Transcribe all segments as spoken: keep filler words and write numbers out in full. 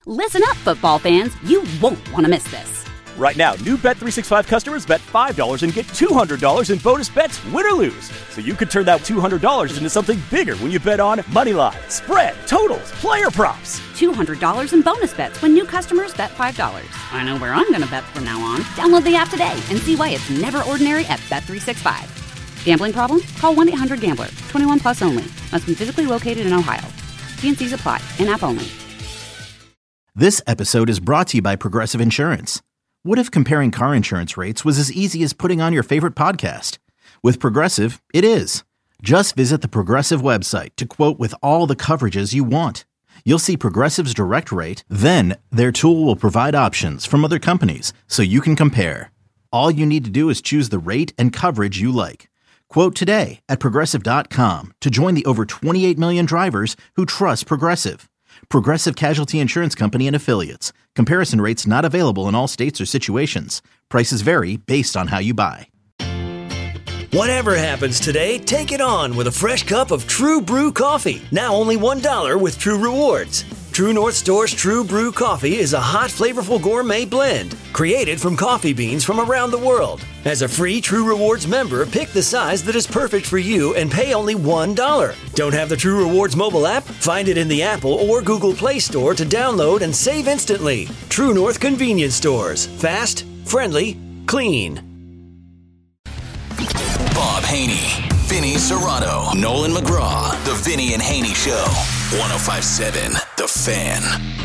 Listen up, football fans. You won't want to miss this. Right now, new Bet three sixty-five customers bet five dollars and get two hundred dollars in bonus bets, win or lose. So you could turn that two hundred dollars into something bigger when you bet on money line, spread, totals, player props. two hundred dollars in bonus bets when new customers bet five dollars. I know where I'm going to bet from now on. Download the app today and see why it's never ordinary at Bet three sixty-five. Gambling problem? Call one eight hundred gambler. twenty-one plus only. Must be physically located in Ohio. T and C's apply. In-app only. This episode is brought to you by Progressive Insurance. What if comparing car insurance rates was as easy as putting on your favorite podcast? With Progressive, it is. Just visit the Progressive website to quote with all the coverages you want. You'll see Progressive's direct rate, then their tool will provide options from other companies so you can compare. All you need to do is choose the rate and coverage you like. Quote today at Progressive dot com to join the over twenty-eight million drivers who trust Progressive. Progressive Casualty Insurance Company and Affiliates. Comparison rates not available in all states or situations. Prices vary based on how you buy. Whatever happens today, take it on with a fresh cup of True Brew coffee. Now only one dollar with True Rewards. True North Store's True Brew coffee is a hot, flavorful gourmet blend created from coffee beans from around the world. As a free True Rewards member, pick the size that is perfect for you and pay only one dollar. Don't have the True Rewards mobile app? Find it in the Apple or Google Play Store to download and save instantly. True North Convenience Stores. Fast, friendly, clean. Bob Haney, Vinny Serrato, Nolan McGraw, The Vinny and Haney Show. one oh five point seven The Fan.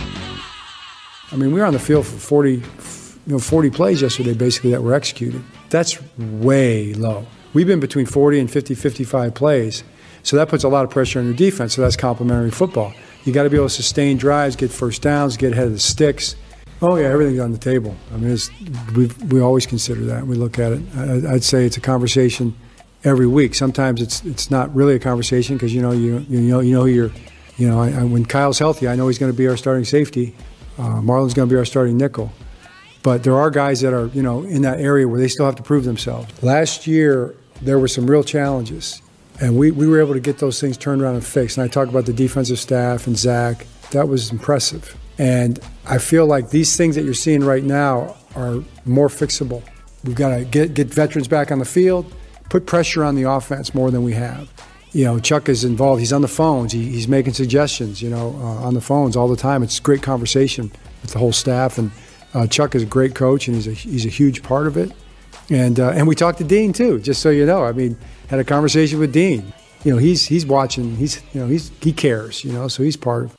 I mean, we were on the field for forty, you know, forty plays yesterday, basically, that were executed. That's way low. We've been between forty and fifty, fifty-five plays, so that puts a lot of pressure on your defense, so that's complementary football. You got to be able to sustain drives, get first downs, get ahead of the sticks. Oh, yeah, everything's on the table. I mean, it's, we we always consider that. We look at it. I, I'd say it's a conversation every week. Sometimes it's it's not really a conversation because, you know, you you know, you know who you're, you know, I, I, when Kyle's healthy, I know he's going to be our starting safety. Uh, Marlon's going to be our starting nickel. But there are guys that are, you know, in that area where they still have to prove themselves. Last year, there were some real challenges, and we, we were able to get those things turned around and fixed. And I talk about the defensive staff and Zach. That was impressive. And I feel like these things that you're seeing right now are more fixable. We've got to get, get veterans back on the field, put pressure on the offense more than we have. You know, Chuck is involved. He's on the phones. He, he's making suggestions, you know, uh, on the phones all the time. It's great conversation with the whole staff. And uh, Chuck is a great coach, and he's a, he's a huge part of it. And uh, and we talked to Dean, too, just so you know. I mean, had a conversation with Dean. You know, he's he's watching. He's, you know, he's he cares, you know, so he's part of it.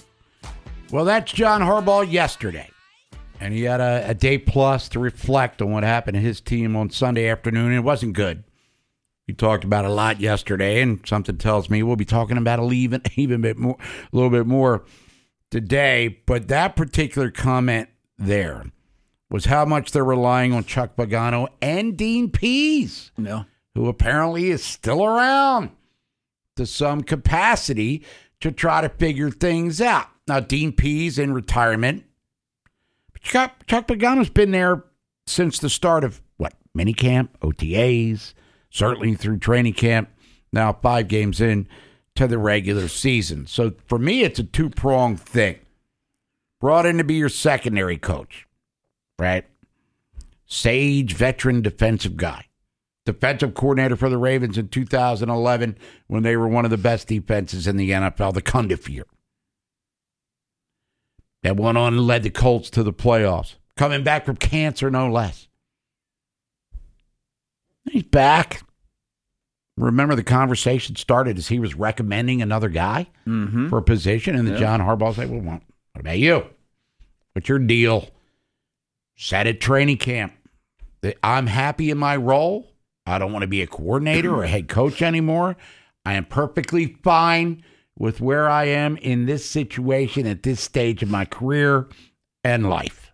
Well, that's John Harbaugh yesterday. And he had a, a day plus to reflect on what happened to his team on Sunday afternoon. It wasn't good. We talked about it a lot yesterday, and something tells me we'll be talking about it even, even bit more, a little bit more today. But that particular comment there was how much they're relying on Chuck Pagano and Dean Pease, no. who apparently is still around to some capacity to try to figure things out. Now, Dean Pease in retirement. But Chuck, Chuck Pagano's been there since the start of, what, minicamp, O T As, certainly through training camp, now five games in to the regular season. So for me, it's a two-pronged thing. Brought in to be your secondary coach, right? Sage, veteran defensive guy. Defensive coordinator for the Ravens in two thousand eleven when they were one of the best defenses in the N F L, the Cundiff year. That went on and led the Colts to the playoffs. Coming back from cancer, no less. He's back. Remember, the conversation started as he was recommending another guy mm-hmm. for a position, and the yeah. John Harbaugh said, well, what about you? What's your deal? Said at training camp that I'm happy in my role. I don't want to be a coordinator or a head coach anymore. I am perfectly fine with where I am in this situation at this stage of my career and life.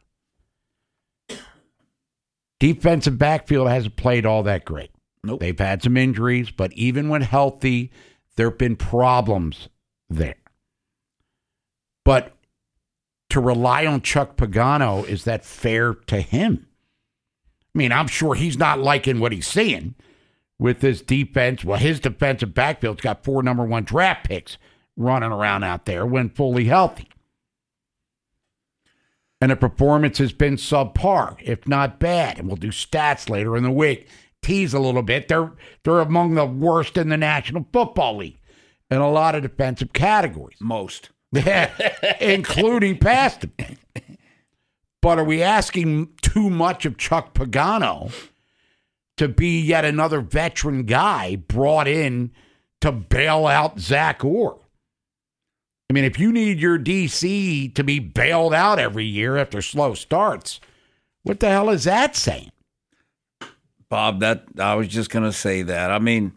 Defensive backfield hasn't played all that great. Nope. They've had some injuries, but even when healthy, there have been problems there. But to rely on Chuck Pagano, is that fair to him? I mean, I'm sure he's not liking what he's seeing with this defense. Well, his defensive backfield's got four number one draft picks running around out there when fully healthy. And the performance has been subpar, if not bad. And we'll do stats later in the week. Tease a little bit. They're they're among the worst in the National Football League in a lot of defensive categories. Most. Including pass defense. But are we asking too much of Chuck Pagano to be yet another veteran guy brought in to bail out Zach Orr? I mean, if you need your D C to be bailed out every year after slow starts, what the hell is that saying? Bob, that I was just going to say that. I mean,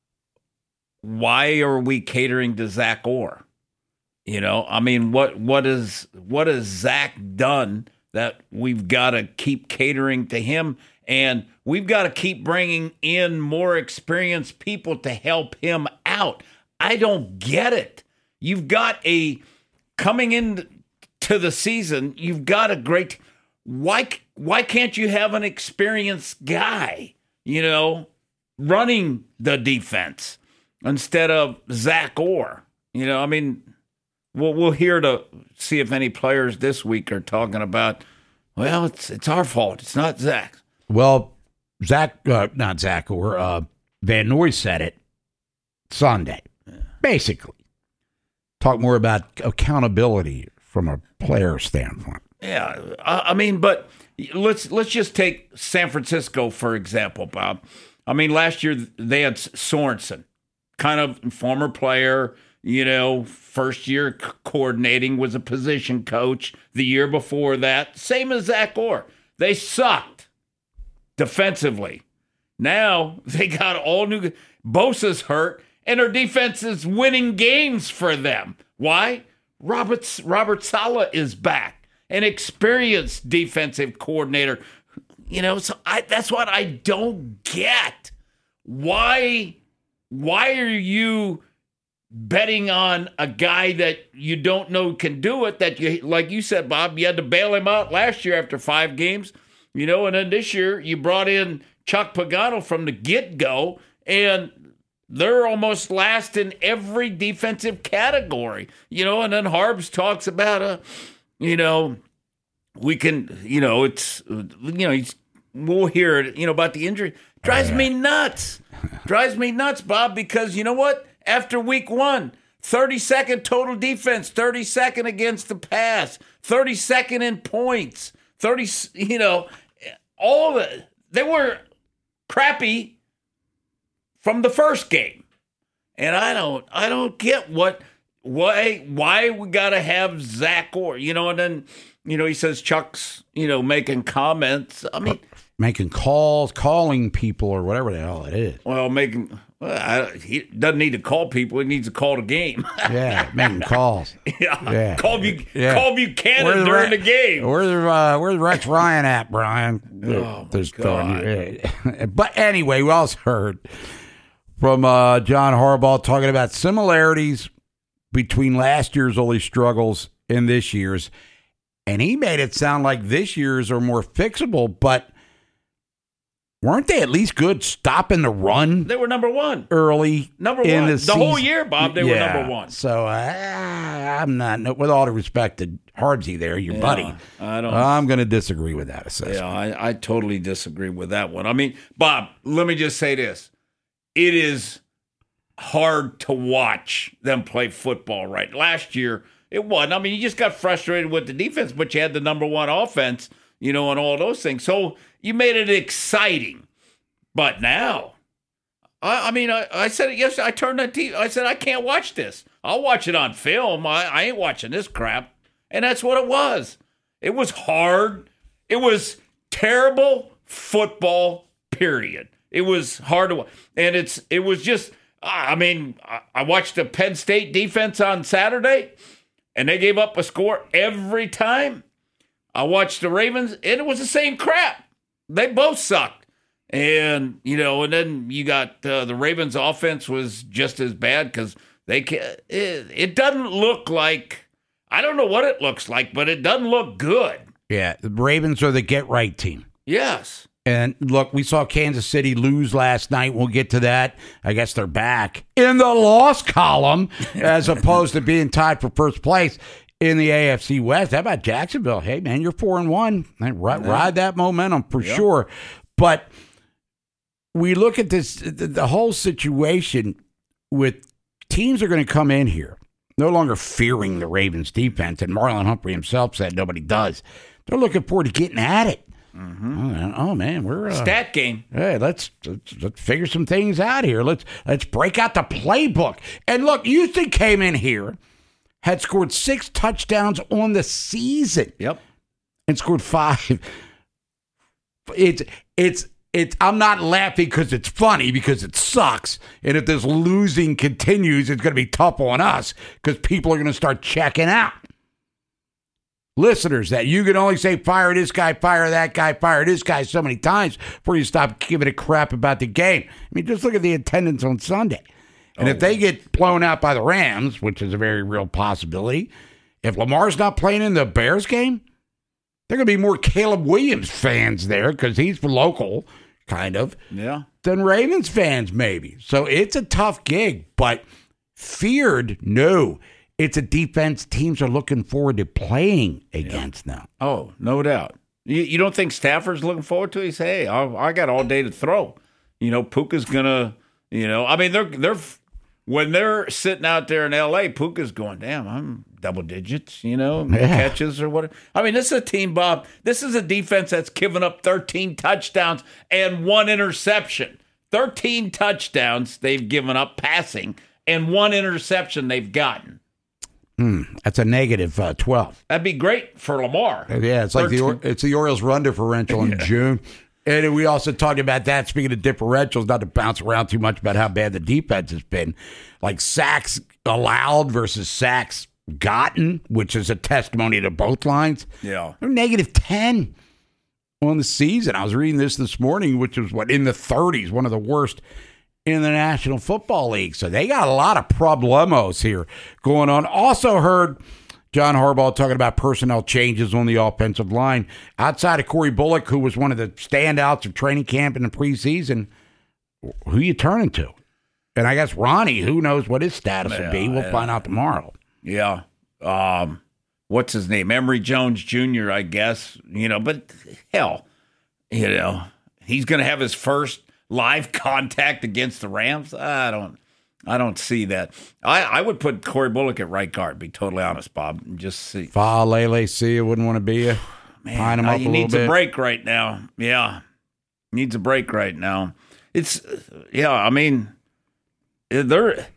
why are we catering to Zach Orr? You know, I mean, what what is what has Zach done that we've got to keep catering to him, and we've got to keep bringing in more experienced people to help him out? I don't get it. You've got a coming into the season. You've got a great. Why why can't you have an experienced guy, you know, running the defense instead of Zach Orr? You know, I mean. Well, we'll hear to see if any players this week are talking about, well, it's it's our fault. It's not Zach's. Well, Zach, uh, not Zach, or uh, Van Noy said it Sunday, yeah. Basically. Talk more about accountability from a player standpoint. Yeah, I, I mean, but let's let's just take San Francisco, for example, Bob. I mean, last year they had Sorensen, kind of former player, you know, first year c- coordinating, was a position coach. The year before that, same as Zach Orr. They sucked defensively. Now they got all new. Bosa's hurt, and their defense is winning games for them. Why? Robert, Robert Saleh is back, an experienced defensive coordinator. You know, so I, that's what I don't get. Why, why are you betting on a guy that you don't know can do it, that you, like you said, Bob, you had to bail him out last year after five games, you know, and then this year you brought in Chuck Pagano from the get-go, and they're almost last in every defensive category, you know, and then Harbs talks about, a, you know, we can, you know, it's, you know, he's, we'll hear it, you know, about the injury. Drives me nuts. Drives me nuts, Bob, because you know what? After week one, thirty-second total defense, thirty-second against the pass, thirty-second in points, thirty, you know, all the, they were crappy from the first game. And I don't, I don't get what, why, why we got to have Zach Orr, you know, and then, you know, he says Chuck's, you know, making comments. I mean, making calls, calling people or whatever the hell it is. Well, making, well, I, he doesn't need to call people. He needs to call the game. Yeah, making calls. yeah. yeah. Call, Bu- yeah. call Buchanan where's during the, the game. Where's, uh, where's Rex Ryan at, Brian? Oh, There's God. But anyway, we also heard from uh, John Harbaugh talking about similarities between last year's early struggles and this year's. And he made it sound like this year's are more fixable, but weren't they at least good stopping the run? They were number one. Early. Number in one. The, the whole year, Bob, they yeah. were number one. So uh, I'm not, with all due respect to Harbsy there, your yeah, buddy, I don't, I'm going to disagree with that assessment. Yeah, I, I totally disagree with that one. I mean, Bob, let me just say this. It is hard to watch them play football right. Last year, it wasn't. I mean, you just got frustrated with the defense, but you had the number one offense, you know, and all those things. So you made it exciting. But now, I, I mean, I, I said it yesterday. I turned that T V. I said, I can't watch this. I'll watch it on film. I, I ain't watching this crap. And that's what it was. It was hard. It was terrible football, period. It was hard to watch. And it's it was just, I mean, I, I watched the Penn State defense on Saturday, and they gave up a score every time. I watched the Ravens, and it was the same crap. They both sucked. And, you know, and then you got uh, the Ravens offense was just as bad because they can, it, it doesn't look like, I don't know what it looks like, but it doesn't look good. Yeah, the Ravens are the get-right team. Yes. And look, we saw Kansas City lose last night. We'll get to that. I guess they're back in the loss column as opposed to being tied for first place. in the A F C West. How about Jacksonville? Hey, man, you're four and one. Ride, ride that momentum for yeah. sure. But we look at this, the, the whole situation with teams are going to come in here no longer fearing the Ravens defense. And Marlon Humphrey himself said nobody does. They're looking forward to getting at it. Mm-hmm. Oh, oh man, we're uh, stat game. Hey, let's, let's let's figure some things out here. Let's let's break out the playbook. And look, Houston came in here, had scored six touchdowns on the season. Yep, and scored five. It's it's it's. I'm not laughing because it's funny, because it sucks. And if this losing continues, it's going to be tough on us because people are going to start checking out. Listeners, that you can only say fire this guy, fire that guy, fire this guy so many times before you stop giving a crap about the game. I mean, just look at the attendance on Sunday. And oh. if they get blown out by the Rams, which is a very real possibility, if Lamar's not playing in the Bears game, there are going to be more Caleb Williams fans there because he's local, kind of, yeah, than Ravens fans maybe. So it's a tough gig, but feared, no. It's a defense teams are looking forward to playing against yeah. now. Oh, no doubt. You, you don't think Stafford's looking forward to it? He say, hey, I, I got all day to throw. You know, Puka's going to, you know, I mean, they're they're when they're sitting out there in L A, Puka's going, damn, I'm double digits, you know, yeah. catches or whatever. I mean, this is a team, Bob. This is a defense that's given up thirteen touchdowns and one interception. thirteen touchdowns they've given up passing and one interception they've gotten. Mm, that's a negative uh, twelve. That'd be great for Lamar. Yeah, it's like the it's the Orioles run differential in yeah. June. And we also talked about that, speaking of differentials, not to bounce around too much about how bad the defense has been. Like sacks allowed versus sacks gotten, which is a testimony to both lines. Yeah. They're negative ten on the season. I was reading this this morning, which was, what, in the thirties, one of the worst in the National Football League. So they got a lot of problemos here going on. Also heard John Harbaugh talking about personnel changes on the offensive line. Outside of Corey Bullock, who was one of the standouts of training camp in the preseason, who you turning to? And I guess Ronnie, who knows what his status yeah, will be. We'll yeah. find out tomorrow. Yeah. Um, what's his name? Emory Jones Junior, I guess. You know, but hell, you know, he's going to have his first live contact against the Rams. I don't I don't see that. I, I would put Corey Bullock at right guard, be totally honest, Bob. Just see. Fa Lele see wouldn't want to be you. Man, Pine him up he a needs bit. a break right now. Yeah. Needs a break right now. It's yeah, I mean they're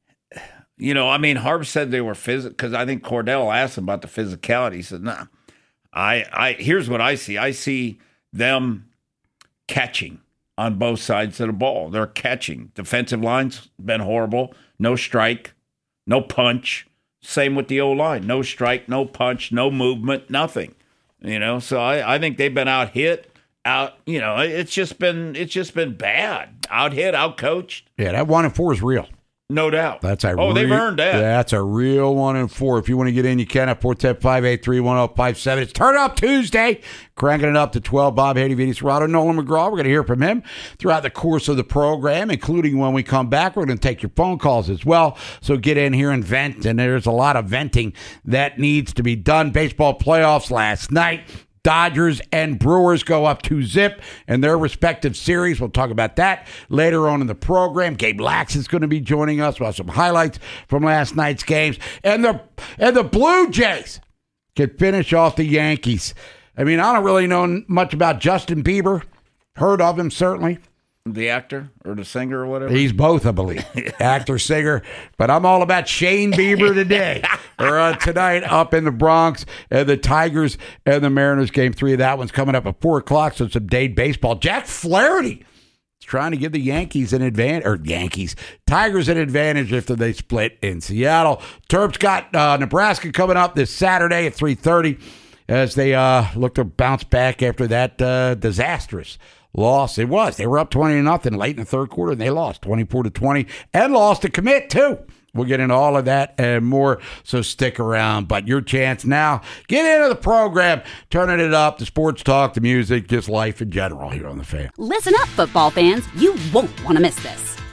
you know, I mean Harb said they were physical because I think Cordell asked him about the physicality. He said, nah. I I here's what I see. I see them catching on both sides of the ball. They're catching. Defensive line's been horrible. No strike, no punch. Same with the O-line. No strike, no punch, no movement, nothing. You know, so I, I think they've been out hit, out, you know, it's just been it's just been bad. Out hit, out coached. Yeah, that one and four is real. No doubt. That's a oh, re- they've earned that. That's a real one and four. If you want to get in, you can at four one zero, five eight three, one zero five seven. It's Turn Up Tuesday. Cranking it up to twelve. Bob Haney, Vinny Serrato, Nolan McGraw. We're going to hear from him throughout the course of the program, including when we come back. We're going to take your phone calls as well. So get in here and vent. And there's a lot of venting that needs to be done. Baseball playoffs last night. Dodgers and Brewers go up two zip in their respective series. We'll talk about that later on in the program. Gabe Lax is going to be joining us. We'll have some highlights from last night's games. And the and the Blue Jays can finish off the Yankees. I mean, I don't really know much about Justin Bieber. Heard of him, certainly. The actor or the singer or whatever? He's both, I believe. Actor, singer. But I'm all about Shane Bieber today. or uh, tonight up in the Bronx. Uh, the Tigers and the Mariners game three. That one's coming up at four o'clock, so some day baseball. Jack Flaherty is trying to give the Yankees an advantage. Or Yankees. Tigers an advantage after they split in Seattle. Terps got uh, Nebraska coming up this Saturday at three thirty as they uh, look to bounce back after that uh, disastrous loss. It was. They were up twenty to nothing late in the third quarter, and they lost twenty-four to twenty and lost to commit, too. We'll get into all of that and more, so stick around. But your chance now, get into the program, turning it up, the sports talk, the music, just life in general here on The Fan. Listen up, football fans. You won't want to miss this.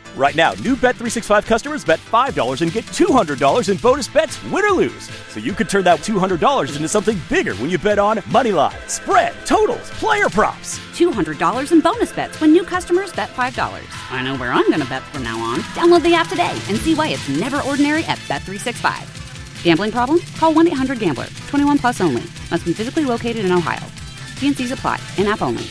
Right now, new Bet three sixty-five customers bet five dollars and get two hundred dollars in bonus bets, win or lose. So you could turn that two hundred dollars into something bigger when you bet on Moneyline, spread, totals, player props. two hundred dollars in bonus bets when new customers bet five dollars. I know where I'm going to bet from now on. Download the app today and see why it's never ordinary at Bet three sixty-five. Gambling problem? Call one eight hundred gambler. twenty-one plus only. Must be physically located in Ohio. T and C's apply. In-app only.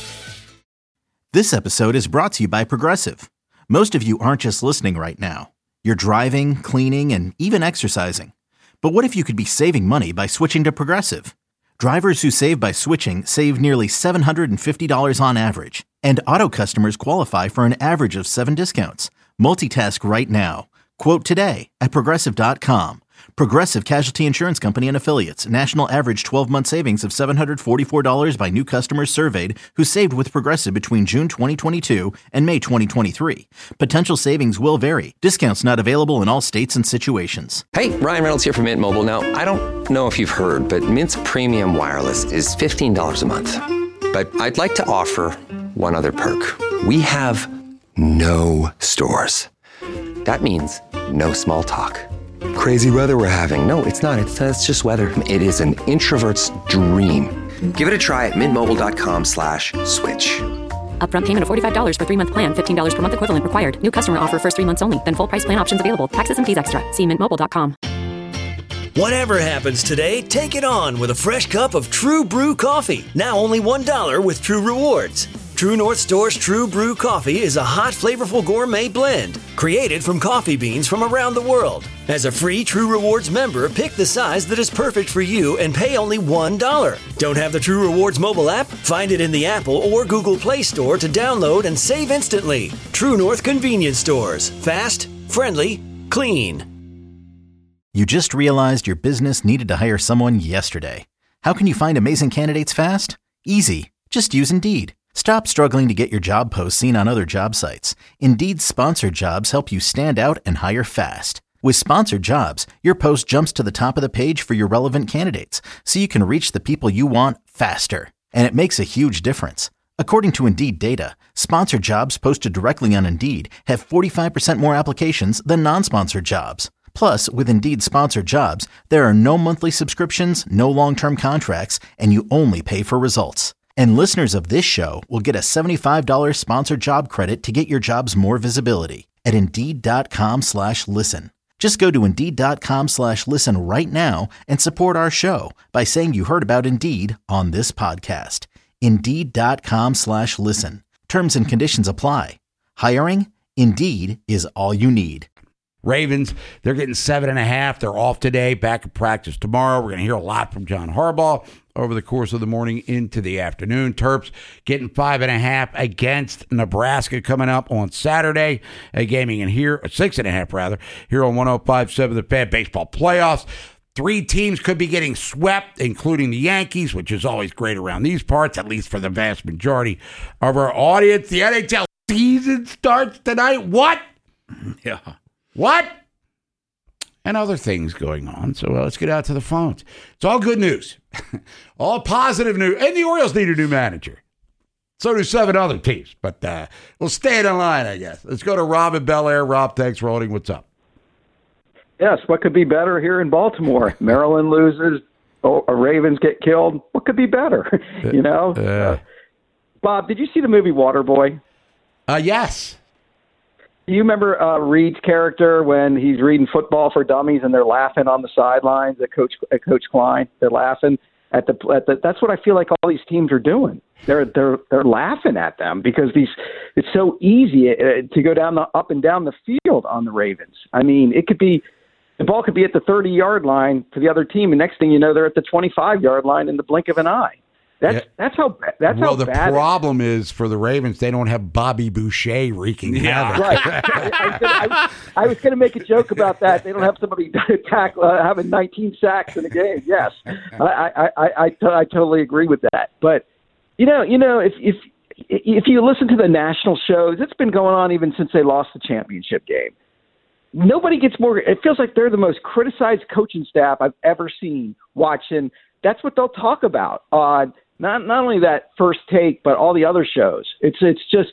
This episode is brought to you by Progressive. Most of you aren't just listening right now. You're driving, cleaning, and even exercising. But what if you could be saving money by switching to Progressive? Drivers who save by switching save nearly seven hundred fifty dollars on average. And auto customers qualify for an average of seven discounts. Multitask right now. Quote today at Progressive dot com. Progressive Casualty Insurance Company and Affiliates. National average twelve-month savings of seven hundred forty-four dollars by new customers surveyed who saved with Progressive between June twenty twenty-two and May twenty twenty-three. Potential savings will vary. Discounts not available in all states and situations. Hey, Ryan Reynolds here from Mint Mobile. Now, I don't know if you've heard, but Mint's premium wireless is fifteen dollars a month. But I'd like to offer one other perk. We have no stores. That means no small talk. Crazy weather we're having. No, it's not. It's, uh, it's just weather. It is an introvert's dream. Give it a try at mintmobile.com slash switch. Upfront payment of forty-five dollars for three-month plan. fifteen dollars per month equivalent required. New customer offer first three months only. Then full price plan options available. Taxes and fees extra. See mint mobile dot com. Whatever happens today, take it on with a fresh cup of True Brew coffee. Now only one dollar with True Rewards. True North Store's True Brew coffee is a hot, flavorful gourmet blend created from coffee beans from around the world. As a free True Rewards member, pick the size that is perfect for you and pay only one dollar. Don't have the True Rewards mobile app? Find it in the Apple or Google Play Store to download and save instantly. True North Convenience Stores. Fast, friendly, clean. You just realized your business needed to hire someone yesterday. How can you find amazing candidates fast? Easy. Just use Indeed. Stop struggling to get your job posts seen on other job sites. Indeed's sponsored jobs help you stand out and hire fast. With sponsored jobs, your post jumps to the top of the page for your relevant candidates, so you can reach the people you want faster. And it makes a huge difference. According to Indeed data, sponsored jobs posted directly on Indeed have forty-five percent more applications than non-sponsored jobs. Plus, with Indeed sponsored jobs, there are no monthly subscriptions, no long-term contracts, and you only pay for results. And listeners of this show will get a seventy-five dollars sponsored job credit to get your jobs more visibility at Indeed.com slash listen. Just go to Indeed.com slash listen right now and support our show by saying you heard about Indeed on this podcast. Indeed.com slash listen. Terms and conditions apply. Hiring? Indeed is all you need. Ravens, they're getting seven and a half. They're off today, back in practice tomorrow. We're going to hear a lot from John Harbaugh over the course of the morning into the afternoon. Terps getting five and a half against Nebraska coming up on Saturday. A gaming in here, six and a half rather, here on one oh five point seven The Fan. Baseball playoffs. Three teams could be getting swept, including the Yankees, which is always great around these parts, at least for the vast majority of our audience. The N H L season starts tonight. What? Yeah. What? And other things going on. So uh, let's get out to the phones. It's all good news. All positive news. And the Orioles need a new manager. So do seven other teams. But uh, we'll stay in line, I guess. Let's go to Rob in Bel Air. Rob, thanks for holding. What's up? Yes, what could be better here in Baltimore? Maryland loses. Oh, Ravens get killed. What could be better? you know? Uh, uh, Bob, did you see the movie Waterboy? Uh, yes. Do you remember uh, Reed's character when he's reading Football for Dummies and they're laughing on the sidelines at Coach at Coach Klein? They're laughing at the, at the. That's what I feel like all these teams are doing. They're they're they're laughing at them because these. It's so easy to go down the up and down the field on the Ravens. I mean, it could be the ball could be at the thirty-yard line for the other team, and next thing you know, they're at the twenty-five-yard line in the blink of an eye. That's yeah. that's how that's well, how the bad problem is for the Ravens, they don't have Bobby Boucher wreaking yeah. havoc. Right. I, I was going to make a joke about that. They don't have somebody tackle, uh, having nineteen sacks in a game. Yes, I I, I, I, t- I totally agree with that. But you know, you know, if if if you listen to the national shows, it's been going on even since they lost the championship game. Nobody gets more. It feels like they're the most criticized coaching staff I've ever seen. Watching, that's what they'll talk about on. Not not only that First Take, but all the other shows. It's it's just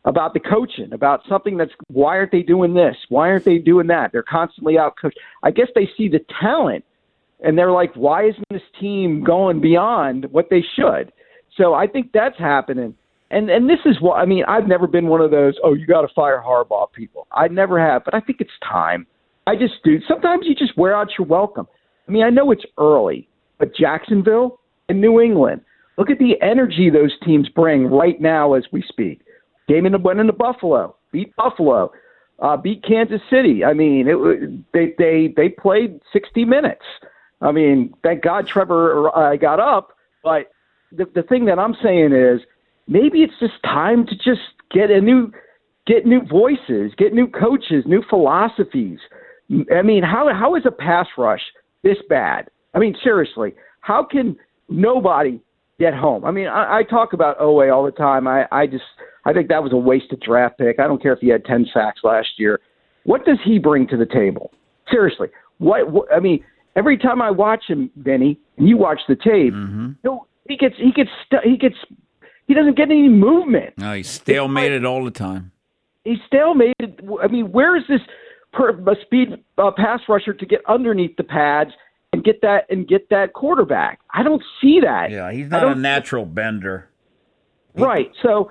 about the coaching, about something that's, why aren't they doing this? Why aren't they doing that? They're constantly out coached. I guess they see the talent, and they're like, why isn't this team going beyond what they should? So I think that's happening. And and this is what, I mean, I've never been one of those, oh, you got to fire Harbaugh people. I never have, but I think it's time. I just do. Sometimes you just wear out your welcome. I mean, I know it's early, but Jacksonville and New England, look at the energy those teams bring right now as we speak. Game in the, went into Buffalo, beat Buffalo, uh, beat Kansas City. I mean, it, they they they played sixty minutes. I mean, thank God Trevor uh, got up. But the the thing that I'm saying is maybe it's just time to just get a new get new voices, get new coaches, new philosophies. I mean, how how is a pass rush this bad? I mean, seriously, how can nobody get home? I mean, I, I talk about Oweh all the time. I, I just I think that was a wasted draft pick. I don't care if he had ten sacks last year. What does he bring to the table? Seriously, what, what I mean, every time I watch him, Vinny, and you watch the tape, mm-hmm. you know, he gets he gets he gets he doesn't get any movement. No, he's stalemated all the time. He's stalemated. I mean, where is this per, a speed uh, pass rusher to get underneath the pads and get that and get that quarterback? I don't see that. Yeah, he's not a natural bender. Right. So,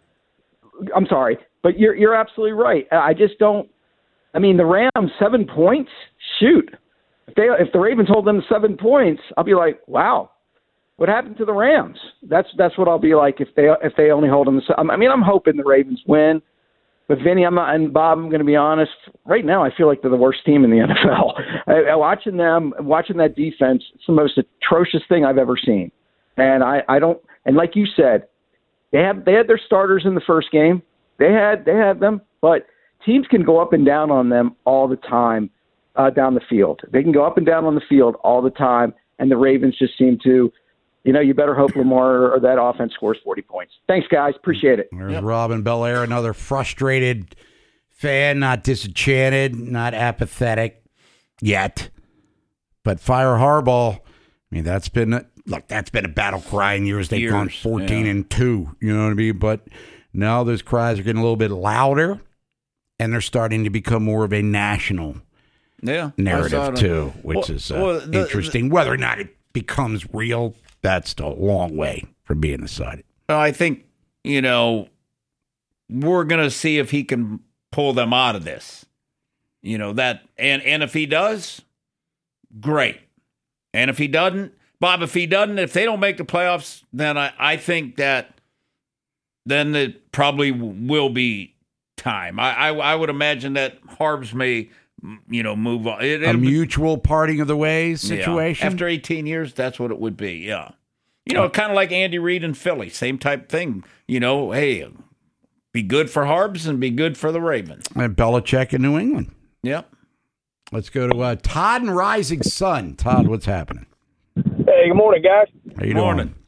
I'm sorry, but you're you're absolutely right. I just don't. I mean, the Rams seven points. Shoot, if they if the Ravens hold them to seven points, I'll be like, wow, what happened to the Rams? That's that's what I'll be like if they if they only hold them to. I mean, I'm hoping the Ravens win. But Vinny, I'm not, and Bob, I'm going to be honest. Right now, I feel like they're the worst team in the N F L. I, I, watching them, watching that defense, it's the most atrocious thing I've ever seen. And I, I don't. And like you said, they have they had their starters in the first game. They had they had them, but teams can go up and down on them all the time uh, down the field. They can go up and down on the field all the time, and the Ravens just seem to. You know, you better hope Lamar or that offense scores forty points. Thanks, guys. Appreciate it. There's yep. Robin Belair, another frustrated fan, not disenchanted, not apathetic yet. But fire Harbaugh, I mean, that's been, look, that's been a battle cry in years. They've years, gone fourteen yeah. and two, you know what I mean? But now those cries are getting a little bit louder, and they're starting to become more of a national yeah, narrative, too, which well, is uh, well, the, interesting. The, Whether or not it becomes real, that's still a long way from being decided. I think, you know, we're going to see if he can pull them out of this. You know, that, and, and if he does, great. And if he doesn't, Bob, if he doesn't, if they don't make the playoffs, then I, I think that then it probably will be time. I, I, I would imagine that Harbs may, you know, move on. It, a mutual parting of the ways situation? Yeah. After eighteen years, that's what it would be, yeah. You know, kind of like Andy Reid in Philly, same type thing. You know, hey, be good for Harbs and be good for the Ravens. And Belichick in New England. Yep. Let's go to uh, Todd and Rising Sun. Todd, what's happening? Hey, good morning, guys. How you morning. doing?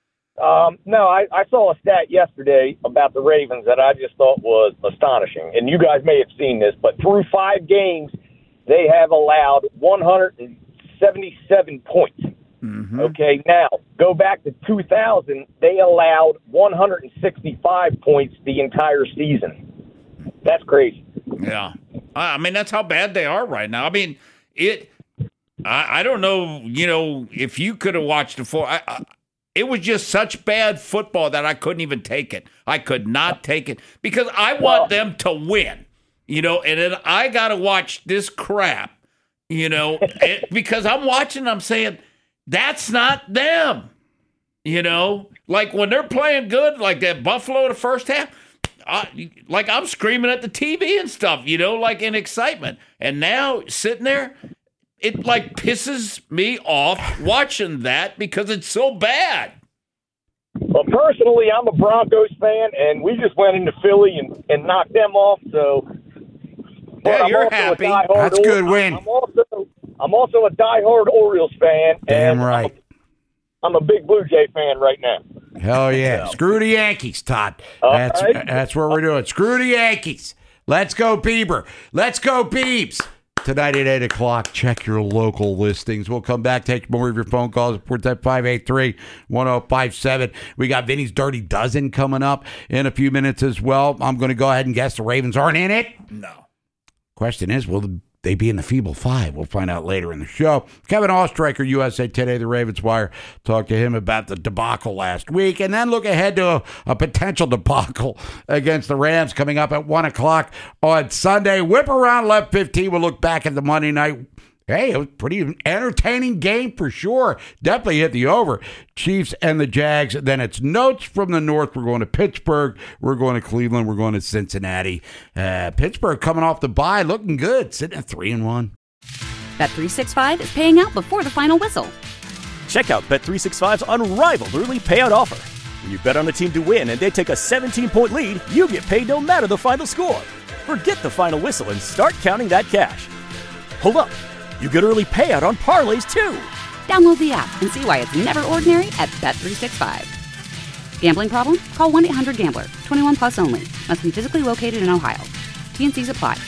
Um, no, I, I saw a stat yesterday about the Ravens that I just thought was astonishing. And you guys may have seen this, but through five games, they have allowed one hundred seventy-seven points. Mm-hmm. Okay, now, go back to two thousand, they allowed one hundred sixty-five points the entire season. That's crazy. Yeah. I mean, that's how bad they are right now. I mean, it, I, I don't know, you know, if you could have watched the full, I, I, it was just such bad football that I couldn't even take it. I could not take it because I want well, them to win, you know, and then I got to watch this crap, you know, it, because I'm watching, I'm saying, that's not them, you know, like when they're playing good, like that Buffalo the first half, I, like I'm screaming at the T V and stuff, you know, like in excitement. And now sitting there, it like pisses me off watching that because it's so bad. Well, personally, I'm a Broncos fan, and we just went into Philly and, and knocked them off. So, yeah, I'm you're happy. That's a good win. I'm also I'm also a diehard Orioles fan. Damn and right. I'm a, I'm a big Blue Jay fan right now. Hell yeah! So. Screw the Yankees, Todd. That's right. that's what we're doing. Screw the Yankees. Let's go, Bieber. Let's go, Biebs. Tonight at eight o'clock, check your local listings. We'll come back, take more of your phone calls. Report that five eight three, one oh five seven. We got Vinny's Dirty Dozen coming up in a few minutes as well. I'm going to go ahead and guess the Ravens aren't in it. No. Question is, will the they be in the feeble five? We'll find out later in the show. Kevin Ostreicher, U S A Today, the Ravens Wire. Talked to him about the debacle last week, and then look ahead to a, a potential debacle against the Rams coming up at one o'clock on Sunday. Whip around left fifteen. We'll look back at the Monday night. Hey, it was a pretty entertaining game for sure. Definitely hit the over. Chiefs and the Jags. Then it's notes from the north. We're going to Pittsburgh. We're going to Cleveland. We're going to Cincinnati. Uh, Pittsburgh coming off the bye, looking good, sitting at three and one. Bet three sixty-five is paying out before the final whistle. Check out Bet three sixty-five's unrivaled early payout offer. When you bet on a team to win and they take a seventeen-point lead, you get paid no matter the final score. Forget the final whistle and start counting that cash. Hold up. You get early payout on parlays, too. Download the app and see why it's never ordinary at Bet three sixty-five. Gambling problem? Call one eight hundred gambler. twenty-one plus only. Must be physically located in Ohio. T N Cs apply.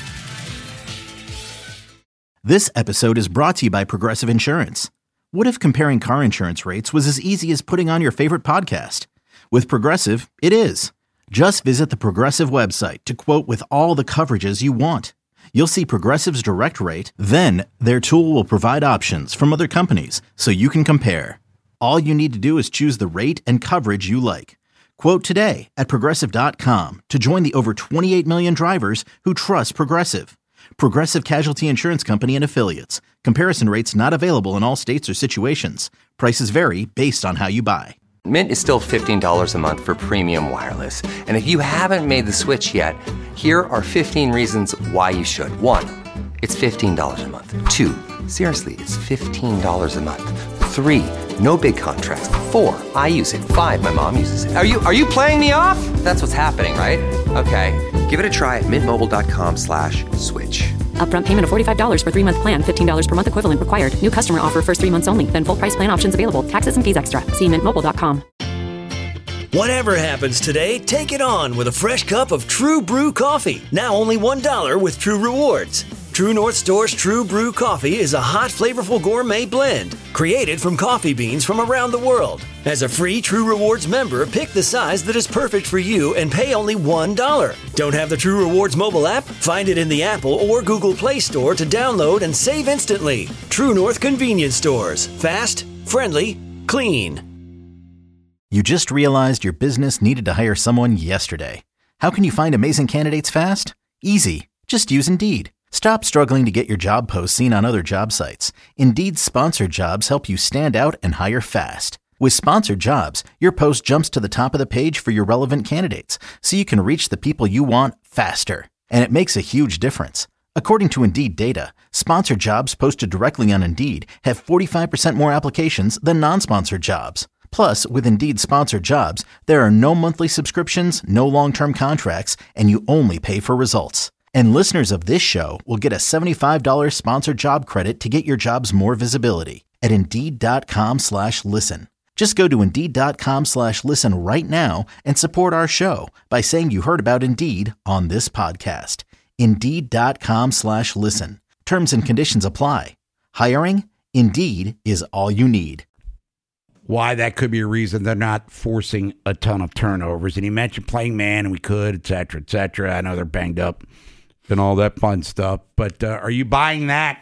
This episode is brought to you by Progressive Insurance. What if comparing car insurance rates was as easy as putting on your favorite podcast? With Progressive, it is. Just visit the Progressive website to quote with all the coverages you want. You'll see Progressive's direct rate, then their tool will provide options from other companies so you can compare. All you need to do is choose the rate and coverage you like. Quote today at Progressive dot com to join the over twenty-eight million drivers who trust Progressive. Progressive Casualty Insurance Company and Affiliates. Comparison rates not available in all states or situations. Prices vary based on how you buy. Mint is still fifteen dollars a month for premium wireless. And if you haven't made the switch yet, here are fifteen reasons why you should. One, it's fifteen dollars a month. Two, seriously, it's fifteen dollars a month. Three, no big contracts. Four, I use it. Five, my mom uses it. Are you are you playing me off? That's what's happening, right? Okay, give it a try at mintmobile.com slash switch. Upfront payment of forty-five dollars for three-month plan, fifteen dollars per month equivalent required. New customer offer first three months only. Then full price plan options available. Taxes and fees extra. See mint mobile dot com. Whatever happens today, take it on with a fresh cup of True Brew coffee. Now only one dollar with True Rewards. True North Store's True Brew coffee is a hot, flavorful gourmet blend created from coffee beans from around the world. As a free True Rewards member, pick the size that is perfect for you and pay only one dollar. Don't have the True Rewards mobile app? Find it in the Apple or Google Play Store to download and save instantly. True North Convenience Stores. Fast, friendly, clean. You just realized your business needed to hire someone yesterday. How can you find amazing candidates fast? Easy. Just use Indeed. Stop struggling to get your job posts seen on other job sites. Indeed's sponsored jobs help you stand out and hire fast. With sponsored jobs, your post jumps to the top of the page for your relevant candidates, so you can reach the people you want faster. And it makes a huge difference. According to Indeed data, sponsored jobs posted directly on Indeed have forty-five percent more applications than non-sponsored jobs. Plus, with Indeed sponsored jobs, there are no monthly subscriptions, no long-term contracts, and you only pay for results. And listeners of this show will get a seventy-five dollars sponsored job credit to get your jobs more visibility at Indeed.com slash listen. Just go to Indeed.com slash listen right now and support our show by saying you heard about Indeed on this podcast. Indeed.com slash listen. Terms and conditions apply. Hiring? Indeed is all you need. Why that could be a reason they're not forcing a ton of turnovers. And he mentioned playing man, and we could, et cetera, et cetera. I know they're banged up and all that fun stuff. But uh, are you buying that?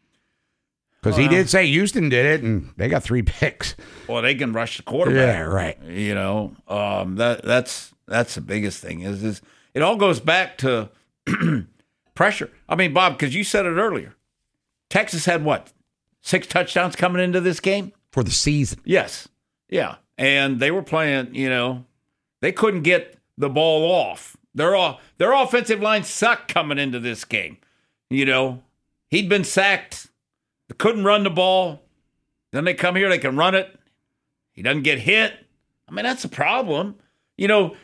Because he did say Houston did it, and they got three picks. Well, they can rush the quarterback. Yeah, right. You know, um, that that's that's the biggest thing. Is is it all goes back to pressure. I mean, Bob, because you said it earlier. Texas had what? Six touchdowns coming into this game? For the season. Yes. Yeah. And they were playing, you know, they couldn't get the ball off. Their, all, their offensive line sucked coming into this game. You know, he'd been sacked. They couldn't run the ball. Then they come here, they can run it. He doesn't get hit. I mean, that's a problem. You know,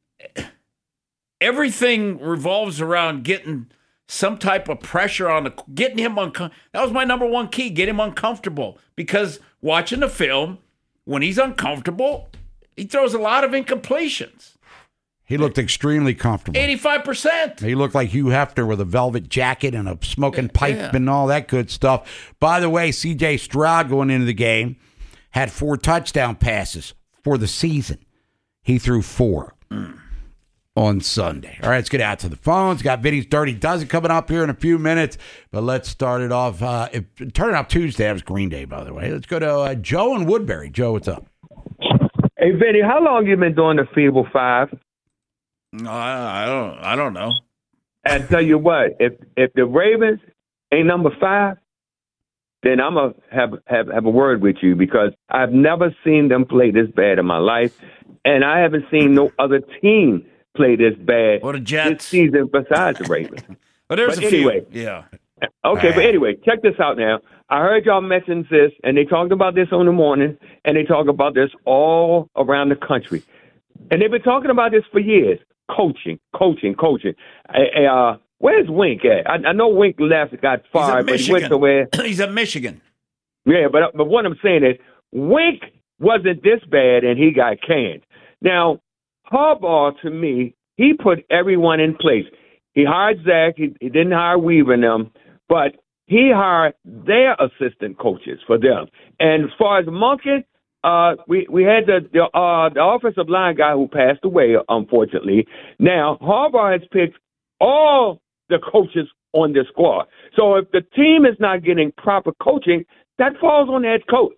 everything revolves around getting some type of pressure on the, getting him uncomfortable. That was my number one key, get him uncomfortable. Because watching the film, when he's uncomfortable, he throws a lot of incompletions. He looked extremely comfortable. eighty-five percent. He looked like Hugh Hefner with a velvet jacket and a smoking pipe yeah. and all that good stuff. By the way, C J Stroud going into the game had four touchdown passes for the season. He threw four mm. on Sunday. All right, let's get out to the phones. Got Vinny's Dirty Dozen coming up here in a few minutes, but let's start it off. Uh, it, turning out Tuesday. That was Green Day, by the way. Let's go to uh, Joe in Woodbury. Joe, what's up? Hey, Vinny, how long you been doing the Feeble Five? No, I, I don't. I don't know. I tell you what, if if the Ravens ain't number five, then I'm gonna have have have a word with you because I've never seen them play this bad in my life, and I haven't seen no other team play this bad What a Jets this season besides the Ravens. But there's but a anyway, few. Yeah. Okay, but anyway, check this out now. I heard y'all mention this, and they talked about this on the morning, and they talk about this all around the country, and they've been talking about this for years. Coaching, coaching, coaching. Uh, where's Wink at? I, I know Wink left, got fired, but he went somewhere. He's at Michigan. Yeah, but but what I'm saying is Wink wasn't this bad, and he got canned. Now, Harbaugh, to me, he put everyone in place. He hired Zach. He, he didn't hire Weaver and them, but he hired their assistant coaches for them. And as far as Monken, Uh, we, we had the the, uh, the offensive line guy who passed away, unfortunately. Now, Harbaugh has picked all the coaches on this squad. So if the team is not getting proper coaching, that falls on the head coach.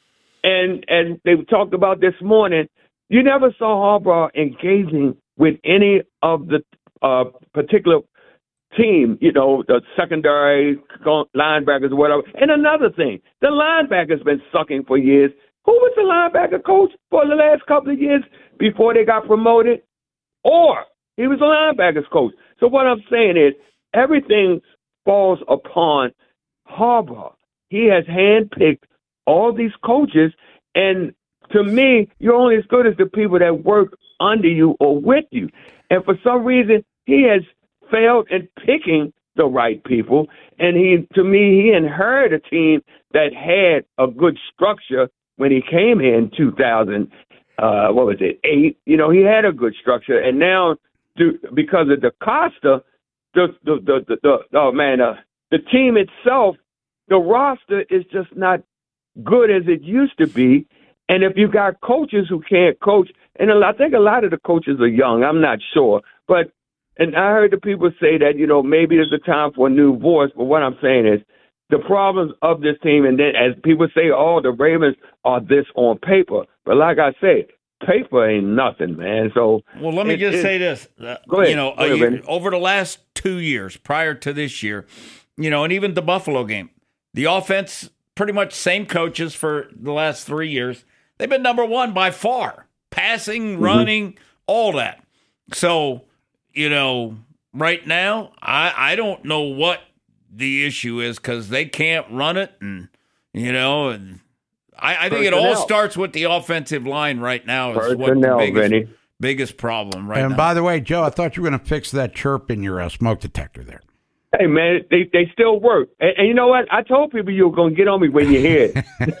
And as they talked about this morning, you never saw Harbaugh engaging with any of the uh, particular team, you know, the secondary linebackers or whatever. And another thing, the linebackers been sucking for years. Who was the linebacker coach for the last couple of years before they got promoted? Or he was a linebackers coach. So what I'm saying is everything falls upon Harbaugh. He has handpicked all these coaches, and to me, you're only as good as the people that work under you or with you. And for some reason, he has failed in picking the right people, and he, to me, he inherited a team that had a good structure. When he came here in two thousand, uh, what was it, eight? You know, he had a good structure, and now to, because of DeCosta, the the the, the, the oh man, uh, the team itself, the roster is just not good as it used to be. And if you got coaches who can't coach, and I think a lot of the coaches are young, I'm not sure, but and I heard the people say that you know maybe it's a time for a new voice. But what I'm saying is, the problems of this team, and then as people say, oh, the Ravens are this on paper. But like I said, paper ain't nothing, man. So well, let me it, just it, say this. Uh, go ahead. You know, go ahead, year, over the last two years, prior to this year, you know, and even the Buffalo game, the offense, pretty much same coaches for the last three years. They've been number one by far, passing, running, mm-hmm. all that. So, you know, right now, I, I don't know what the issue is because they can't run it, and you know, and I, I think it all starts with the offensive line right now. Is what the biggest, biggest problem right and now. And by the way, Joe, I thought you were going to fix that chirp in your uh, smoke detector there. Hey man, they they still work, and, and you know what? I told people you were gonna get on me when you hear it.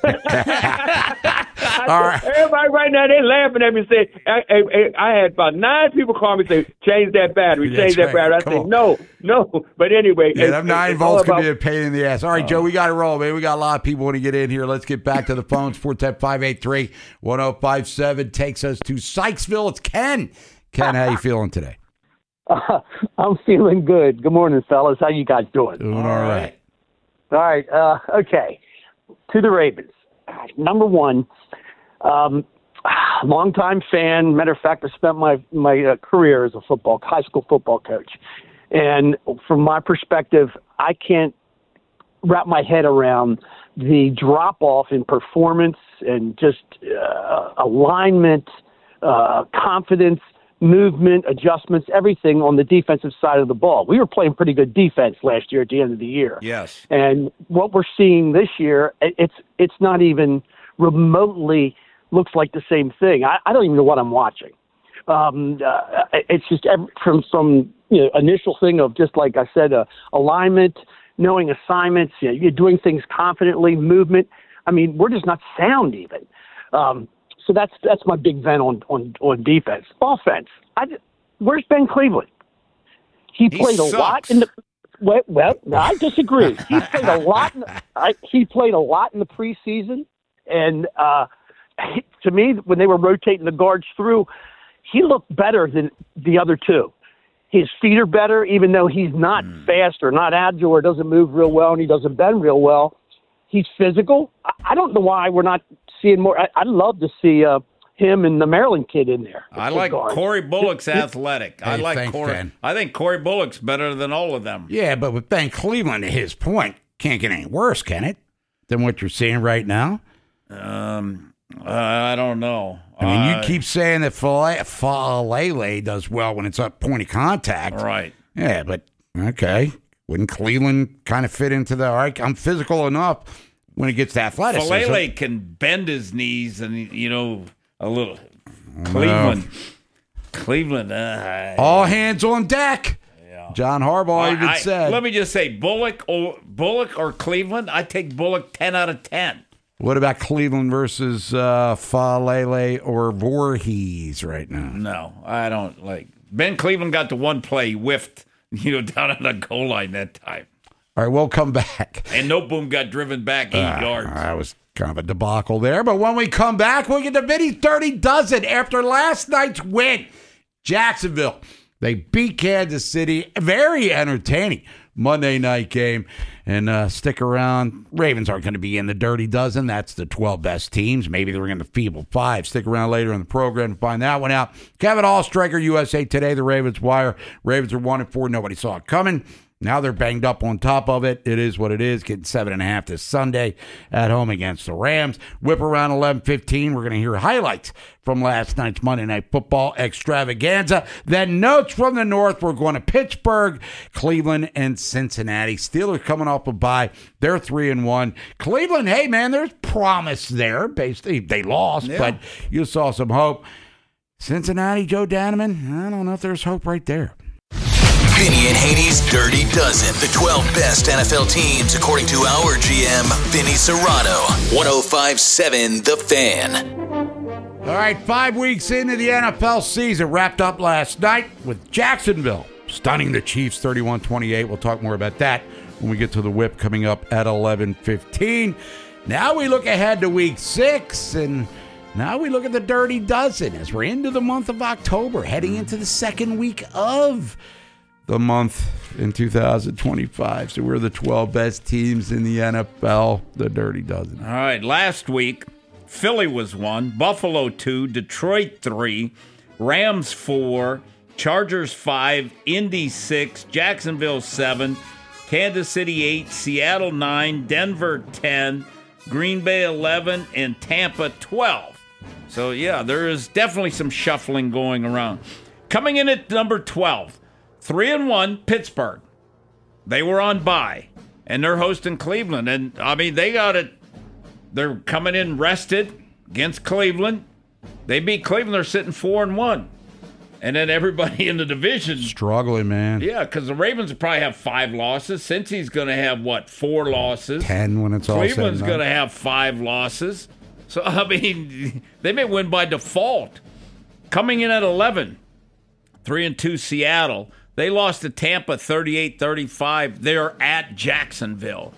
All right. Everybody right now they laughing at me. Say I, I, I had about nine people call me say change that battery, change That's that right. battery. I Come say on. no, no. But anyway, yeah, that nine volts about, could be a pain in the ass. All right, uh, Joe, we got to roll, man. We got a lot of people want to get in here. Let's get back to the phones. four one zero, five eight three, one zero five seven takes us to Sykesville. It's Ken. Ken, how you feeling today? Uh, I'm feeling good. Good morning, fellas. How you guys doing? Doing all right. All right. Uh, okay. To the Ravens. Number one, um, longtime fan. Matter of fact, I spent my my uh, career as a football high school football coach, and from my perspective, I can't wrap my head around the drop off in performance and just uh, alignment, uh, confidence. Movement, adjustments, everything on the defensive side of the ball. We were playing pretty good defense last year at the end of the year. Yes. And what we're seeing this year, it's it's not even remotely looks like the same thing. I, I don't even know what I'm watching. Um, uh, it's just every, from some you know, initial thing of just like I said, uh, alignment, knowing assignments, you know, you're doing things confidently, movement. I mean, we're just not sound even. Um, So that's that's my big vent on, on, on defense. Offense, I, where's Ben Cleveland? He, He played a sucks. lot in the. Well, well no, I disagree. He played a lot. In the, I, he played a lot in the preseason, and uh, to me, when they were rotating the guards through, he looked better than the other two. His feet are better, even though he's not mm. fast or not agile or doesn't move real well, and he doesn't bend real well. He's physical. I, I don't know why we're not seeing more. I, I'd love to see uh, him and the Maryland kid in there. I like guard. Corey Bullock's athletic. Hey, I like thanks, Corey. Ben. I think Corey Bullock's better than all of them. Yeah, but with Ben Cleveland, to his point, can't get any worse, can it, than what you're seeing right now? Um, uh, I don't know. I mean, uh, you keep saying that Falele does well when it's up point of contact. Right. Yeah, but okay. Wouldn't Cleveland kind of fit into the, all right, I'm physical enough when it gets to athleticism? Falele can bend his knees and, you know, a little. Cleveland. Well, Cleveland. Uh, all hands on deck. Yeah. John Harbaugh I, even I, said. Let me just say, Bullock or, Bullock or Cleveland, I take Bullock ten out of ten. What about Cleveland versus uh, Falele or Voorhees right now? No, I don't like. Ben Cleveland got the one play, he whiffed, you know, down on the goal line that time. All right, we'll come back. And No Boom got driven back eight uh, yards. That was kind of a debacle there. But when we come back, we'll get the Vinny's Dirty Dozen after last night's win. Jacksonville, they beat Kansas City. Very entertaining Monday night game. And uh, stick around. Ravens aren't going to be in the Dirty Dozen. That's the twelve best teams. Maybe they're in the feeble five. Stick around later in the program to find that one out. Kevin Allstriker, U S A Today, the Ravens Wire. Ravens are one and four. Nobody saw it coming. Now they're banged up on top of it. It is what it is. Getting seven and a half this Sunday at home against the Rams. Whip around eleven fifteen. We're going to hear highlights from last night's Monday Night Football extravaganza. Then notes from the North. We're going to Pittsburgh, Cleveland, and Cincinnati. Steelers coming off a bye. They're three and one. Cleveland, hey man, there's promise there. Basically, they lost, Yeah. but you saw some hope. Cincinnati, Joe Danneman, I don't know if there's hope right there. Vinny and Haney's Dirty Dozen, the twelve best N F L teams according to our G M, Vinny Serrano. one oh five point seven The Fan. All right, five weeks into the N F L season, wrapped up last night with Jacksonville stunning the Chiefs thirty-one twenty-eight. We'll talk more about that when we get to the whip coming up at eleven fifteen. Now we look ahead to week six, and now we look at the Dirty Dozen as we're into the month of October, heading into the second week of the month in two thousand twenty-five. So we're the twelve best teams in the N F L, the Dirty Dozen. All right, last week, Philly was one, Buffalo two, Detroit three, Rams four, Chargers five, Indy six, Jacksonville seven, Kansas City eight, Seattle nine, Denver ten, Green Bay eleven, and Tampa twelve. So, yeah, there is definitely some shuffling going around. Coming in at number twelve, three and one, Pittsburgh. They were on bye, and they're hosting Cleveland. And, I mean, they got it. They're coming in rested against Cleveland. They beat Cleveland. They're sitting four and one. And then everybody in the division. Struggling, man. Yeah, because the Ravens will probably have five losses. Cincy's going to have, what, four losses? Ten when it's all said and Cleveland's done. going to have five losses. So, I mean, they may win by default. Coming in at eleven, three and two, Seattle. They lost to Tampa thirty-eight thirty-five. They're at Jacksonville.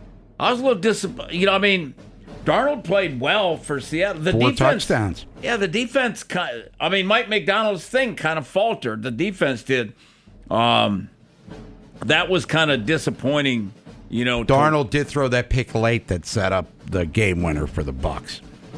I was a little disappointed. You know, I mean, Darnold played well for Seattle. The Four defense, touchdowns. Yeah, the defense kind of, I mean, Mike McDonald's thing kind of faltered. The defense did. Um, that was kind of disappointing, you know. Darnold did throw that pick late that set up the game winner for the Bucs.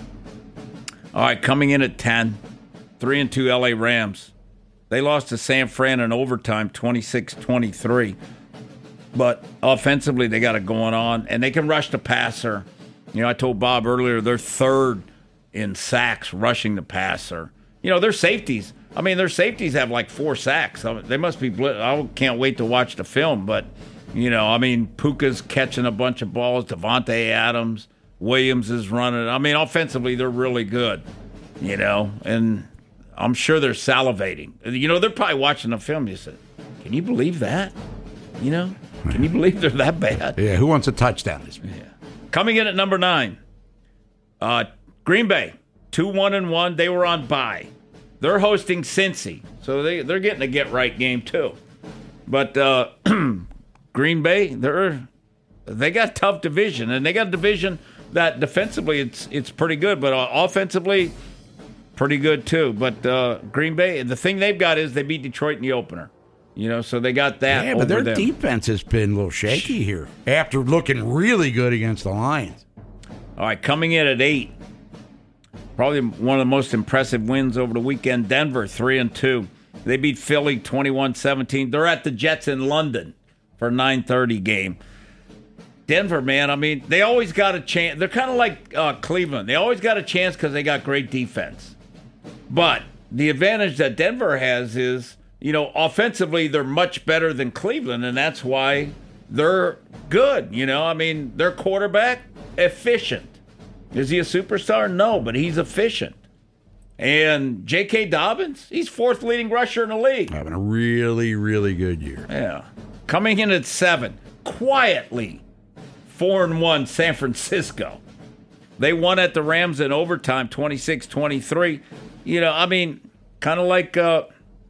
All right, coming in at ten, three and two L A Rams. They lost to San Fran in overtime, twenty-six twenty-three. But offensively, they got it going on, and they can rush the passer. You know, I told Bob earlier, they're third in sacks rushing the passer. You know, their safeties, I mean, their safeties have like four sacks. They must be, I can't wait to watch the film, but, you know, I mean, Puka's catching a bunch of balls, Devontae Adams, Williams is running. I mean, offensively, they're really good, you know, and I'm sure they're salivating. You know, they're probably watching the film. You said, can you believe that? You know, can you believe they're that bad? Yeah, who wants a touchdown? Yeah. Coming in at number nine, uh, Green Bay, two one and one. They were on bye. They're hosting Cincy, so they they're getting a get right game too. But uh, Green Bay, they're they got a tough division, and they got a division that defensively it's it's pretty good, but uh, offensively pretty good too. But uh, Green Bay, the thing they've got is they beat Detroit in the opener. You know, so they got that. Yeah, but their over them. defense has been a little shaky here after looking really good against the Lions. All right, coming in at eight, probably one of the most impressive wins over the weekend. Denver, three and two. They beat Philly twenty-one seventeen. They're at the Jets in London for a nine thirty game. Denver, man, I mean, they always got a chance. They're kind of like uh, Cleveland. They always got a chance because they got great defense. But the advantage that Denver has is, you know, offensively, they're much better than Cleveland, and that's why they're good. You know, I mean, their quarterback, efficient. Is he a superstar? No, but he's efficient. And J K. Dobbins, he's fourth leading rusher in the league. Having a really, really good year. Yeah. Coming in at seven, quietly, four and one, San Francisco. They won at the Rams in overtime, twenty-six twenty-three. You know, I mean, kind of like uh,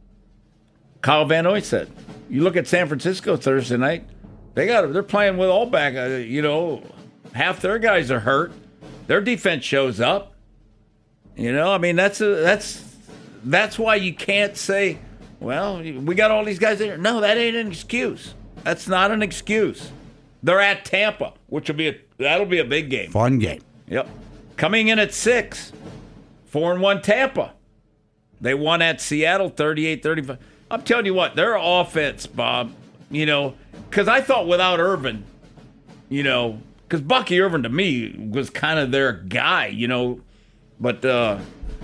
Kyle Van Noy said. You look at San Francisco Thursday night, they got they're playing with all back. Uh, you know, half their guys are hurt. Their defense shows up. You know, I mean, that's a, that's that's why you can't say, well, we got all these guys there. No, that ain't an excuse. That's not an excuse. They're at Tampa, which will be a that'll be a big game. Fun game. Yep. Coming in at six, four and one Tampa. They won at Seattle thirty-eight thirty-five. I'm telling you what, their offense, Bob, you know, because I thought without Irvin, you know, because Bucky Irvin to me was kind of their guy, you know, but uh,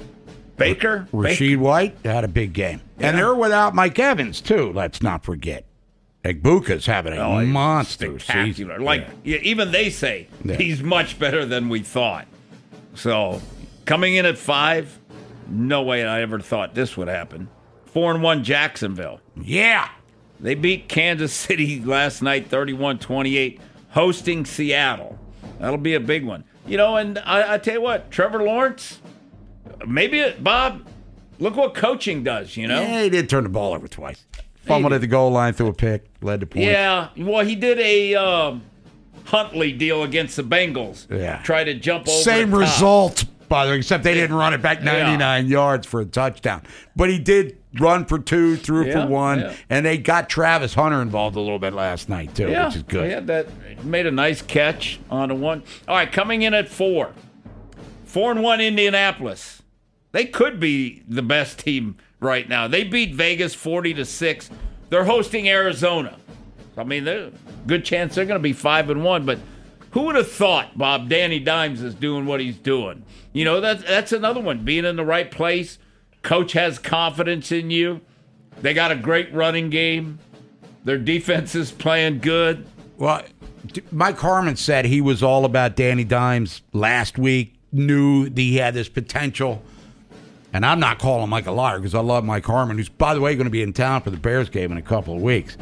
Baker, Rashid Baker. White had a big game. Yeah. And they're without Mike Evans, too, let's not forget. Egbuka's having a Oh, monster spectacular. season. Like, yeah, even they say Yeah. he's much better than we thought. So, coming in at five, no way I ever thought this would happen. Four and one Jacksonville. Yeah. They beat Kansas City last night, thirty-one twenty-eight, hosting Seattle. That'll be a big one. You know, and I, I tell you what, Trevor Lawrence, maybe, it, Bob, look what coaching does, you know? Yeah, he did turn the ball over twice. Fumbled at the goal line, threw a pick, led to points. Yeah, well, he did a um, Huntley deal against the Bengals. Yeah. Try to jump over Same the top. result, by the way, except they didn't run it back ninety-nine Yeah. yards for a touchdown. But he did run for two, threw Yeah, for one, yeah. and they got Travis Hunter involved a little bit last night, too, Yeah, which is good. Yeah, that made a nice catch on a one. All right, coming in at four. Four and one Indianapolis. They could be the best team right now. They beat Vegas forty to six. They're hosting Arizona. I mean, there's a good chance they're going to be five and one. But who would have thought, Bob, Danny Dimes is doing what he's doing? You know, that's that's another one. Being in the right place. Coach has confidence in you. They got a great running game. Their defense is playing good. Well, Mike Harmon said he was all about Danny Dimes last week, knew that he had this potential. And I'm not calling Mike a liar because I love Mike Harmon, who's, by the way, going to be in town for the Bears game in a couple of weeks.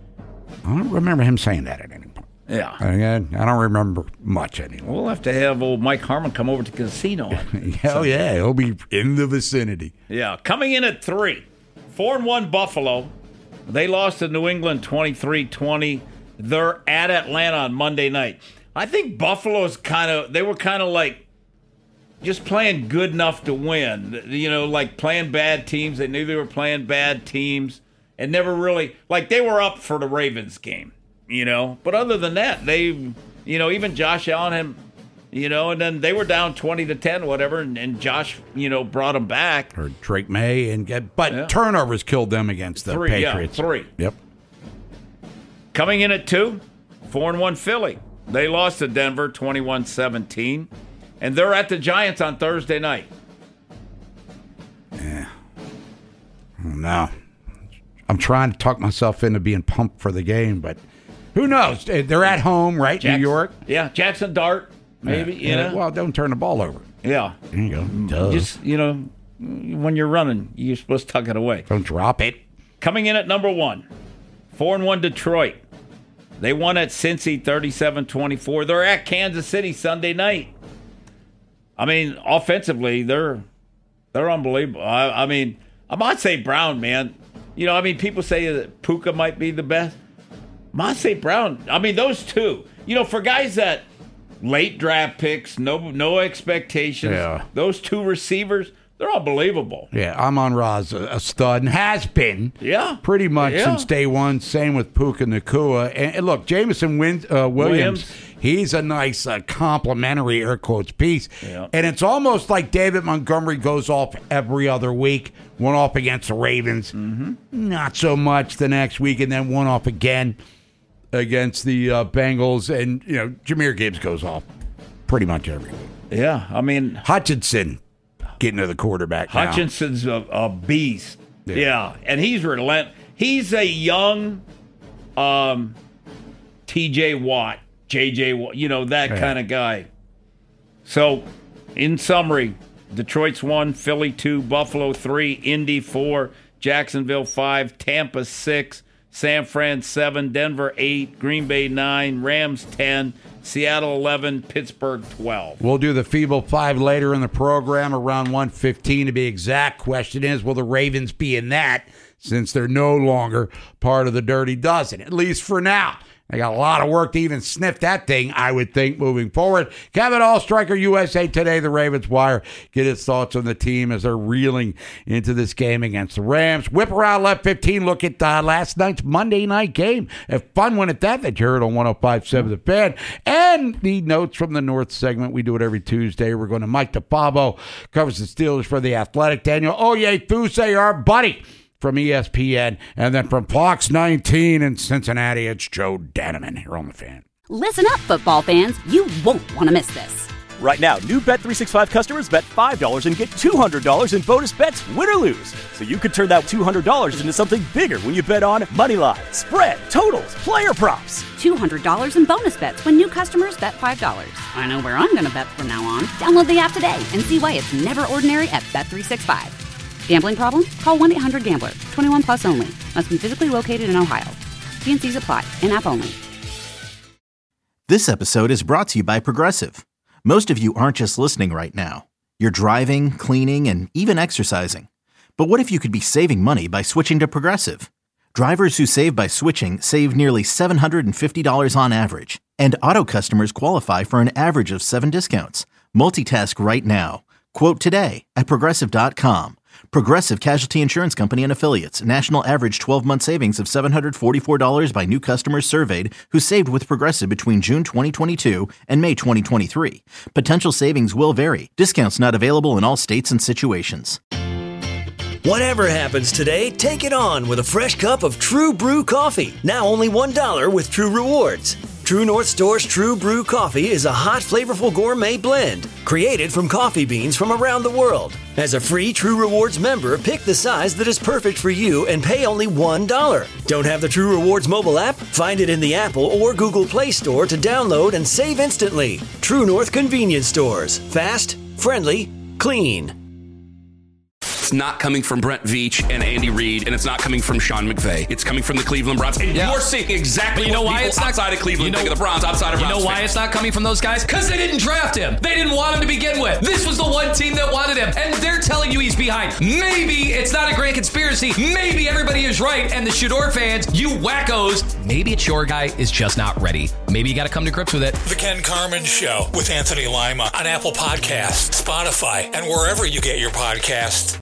I don't remember him saying that at any point. Yeah. Again, I don't remember much anymore. We'll have to have old Mike Harmon come over to the casino. Hell yeah, he'll be in the vicinity. Yeah, coming in at three. Four and one Buffalo. They lost to New England twenty-three twenty. They're at Atlanta on Monday night. I think Buffalo's kind of, they were kind of like just playing good enough to win. You know, like playing bad teams. They knew they were playing bad teams and never really, like they were up for the Ravens game, you know. But other than that, they, you know, even Josh Allen had, you know, and then they were down twenty to ten, whatever, and, and Josh, you know, brought them back. Or Drake May, and get, but Yeah. turnovers killed them against the Three, Patriots. yeah, three. Yep. Coming in at two, four and one Philly. They lost to Denver twenty-one seventeen, and they're at the Giants on Thursday night. Yeah. No. I'm trying to talk myself into being pumped for the game, but who knows? They're at home, right? Jackson, New York? Yeah, Jackson Dart, maybe, Yeah. you Yeah, know. well, don't turn the ball over. Yeah. There you go. Duh. Just, you know, when you're running, you're supposed to tuck it away. Don't drop it. Coming in at number one, four and one Detroit. They won at Cincy thirty-seven twenty-four. They're at Kansas City Sunday night. I mean, offensively, they're They're unbelievable. I, I mean, I might say Brown, man. You know, I mean, people say that Puka might be the best. Monte Brown, I mean, those two. You know, for guys that late draft picks, no no expectations, yeah. those two receivers, they're unbelievable. Yeah, Amon-Ra's a, a stud and has been. Yeah. Pretty much yeah. since day one. Same with Puka Nacua. And, and look, Jameson Win, uh, Williams, Williams, he's a nice uh, complimentary, air quotes, piece. Yeah. And it's almost like David Montgomery goes off every other week. One off against the Ravens. Mm-hmm. Not so much the next week, and then one off again against the uh, Bengals. And, you know, Jahmyr Gibbs goes off pretty much every week. Yeah, I mean. Hutchinson getting to the quarterback now. Hutchinson's a, a beast. Yeah. yeah. And he's relent. He's a young um, T J Watt, J J Watt, you know, that yeah. kind of guy. So, in summary, Detroit's one, Philly two, Buffalo three, Indy four, Jacksonville five, Tampa six, San Fran seven, Denver eight, Green Bay nine, Rams ten, Seattle eleven, Pittsburgh twelve. We'll do the Feeble Five later in the program, around one fifteen to be exact. Question is, will the Ravens be in that since they're no longer part of the Dirty Dozen, at least for now? They got a lot of work to even sniff that thing, I would think, moving forward. Kevin Allstriker, U S A Today, the Ravens Wire. Get his thoughts on the team as they're reeling into this game against the Rams. Whip around left fifteen. Look at uh, last night's Monday night game. A fun one at that that you heard on one oh five point seven The Fan. And the Notes from the North segment. We do it every Tuesday. We're going to Mike DePavo, covers the Steelers for The Athletic. Daniel Oyefuse, our buddy from E S P N, and then from Fox nineteen in Cincinnati, it's Joe Danneman here on The Fan. Listen up, football fans. You won't want to miss this. Right now, new Bet three sixty-five customers bet five dollars and get two hundred dollars in bonus bets, win or lose. So you could turn that two hundred dollars into something bigger when you bet on money line, spread, totals, player props. two hundred dollars in bonus bets when new customers bet five dollars. I know where I'm going to bet from now on. Download the app today and see why it's never ordinary at Bet three sixty-five. Gambling problem? Call one eight hundred gambler. twenty-one plus only. Must be physically located in Ohio. T and C's apply. In-app only. This episode is brought to you by Progressive. Most of you aren't just listening right now. You're driving, cleaning, and even exercising. But what if you could be saving money by switching to Progressive? Drivers who save by switching save nearly seven hundred fifty dollars on average. And auto customers qualify for an average of seven discounts. Multitask right now. Quote today at Progressive dot com. Progressive Casualty Insurance Company and Affiliates. National average twelve-month savings of seven hundred forty-four dollars by new customers surveyed who saved with Progressive between June twenty twenty-two and May twenty twenty-three. Potential savings will vary. Discounts not available in all states and situations. Whatever happens today, take it on with a fresh cup of True Brew coffee. Now only one dollar with True Rewards. True North Store's True Brew coffee is a hot, flavorful gourmet blend created from coffee beans from around the world. As a free True Rewards member, pick the size that is perfect for you and pay only one dollar. Don't have the True Rewards mobile app? Find it in the Apple or Google Play Store to download and save instantly. True North Convenience Stores. Fast, friendly, clean. It's not coming from Brent Veach and Andy Reid, and it's not coming from Sean McVay. It's coming from the Cleveland Browns. And yeah. you're seeing exactly you know what why people it's not, outside of Cleveland you know, think of the Browns, outside of You Browns know why fans. it's not coming from those guys? Because they didn't draft him. They didn't want him to begin with. This was the one team that wanted him, and they're telling you he's behind. Maybe it's not a great conspiracy. Maybe everybody is right, and the Shador fans, you wackos, maybe it's your guy is just not ready. Maybe you got to come to grips with it. The Ken Carman Show with Anthony Lima on Apple Podcasts, Spotify, and wherever you get your podcasts.